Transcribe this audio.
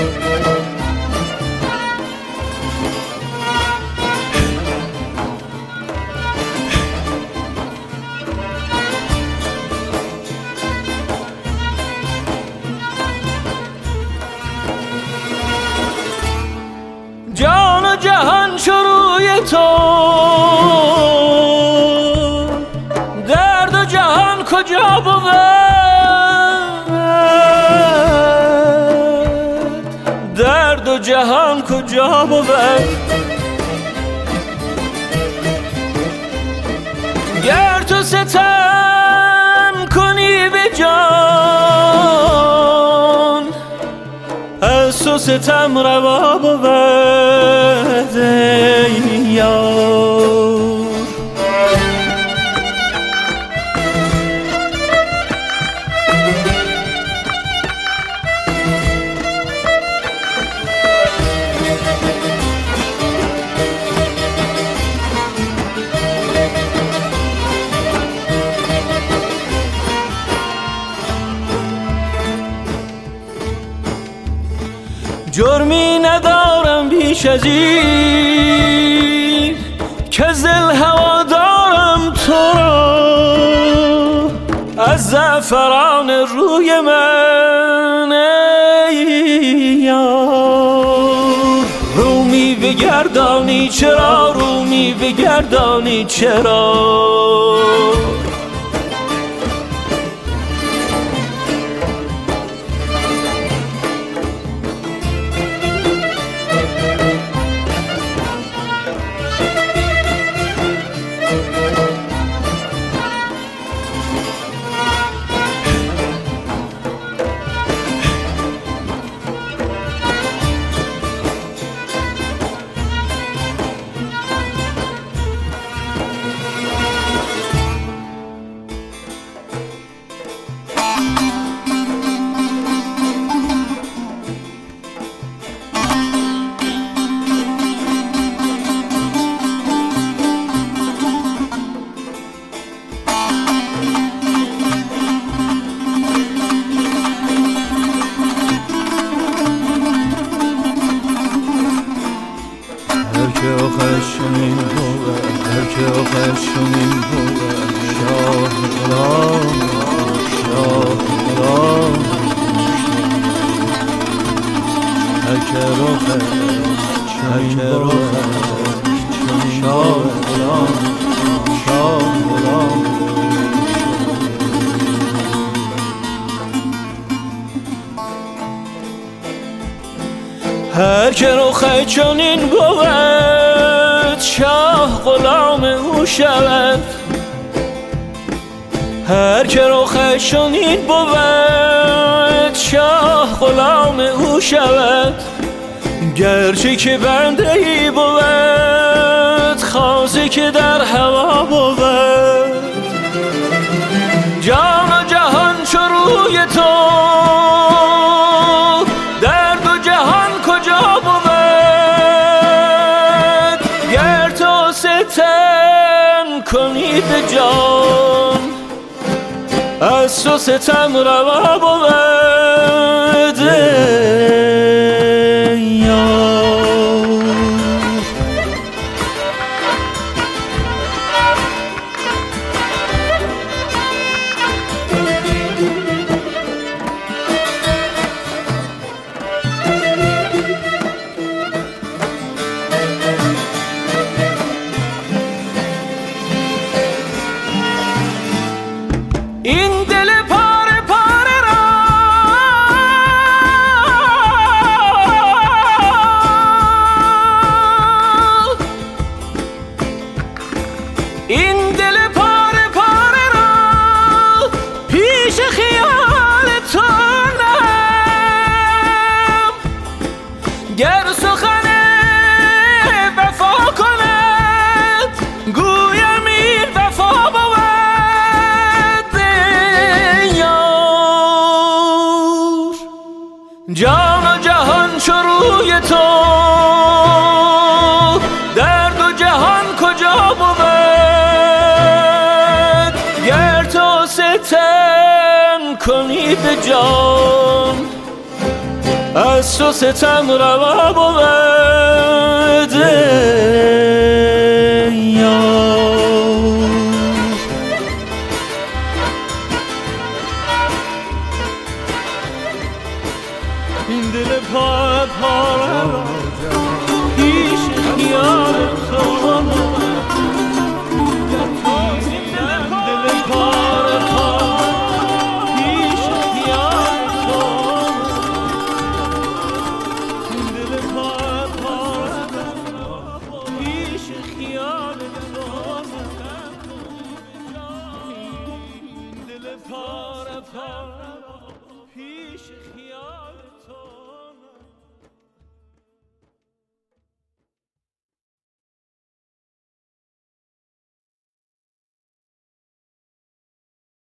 جان و جهان شروع تو، درد و جهان کجا بود؟ درد و جهان کجا بود؟ گر تو ستم کنی به جان، از تو ستم روا بود ای یار. جرمی ندارم بیش از این که دل هوا دارم تو را، از زعفران روی من ای یار. رومی بگردانی چرا، رومی بگردانی چرا؟ آخرشونین بود، هر که آخرشونین بود، شاه غلام، شاه غلام، هر که آخرشونین بود، شاه غلام، شاه غلام. هر که رخ چنین بود، شاه غلام او شود. هر که رخ چنین بود، شاه غلام او شود. گرچه که بنده ای بود، خاصه که در هوا بود. جان و جهان چو روی تو، درد و جهان کجا بود؟ گر تو ستم کنی به جان، از تو ستم روا بود ای یار. این دل پاره پاره را، این دل پاره پاره را پیش خیال تو نهم. گر سخن وفا کند، گویم این وفا بود یار. جان و جهان چو روی تو، درد و جهان کجا بود؟ گر تو ستم کنی به جان، از تو ستم روا بود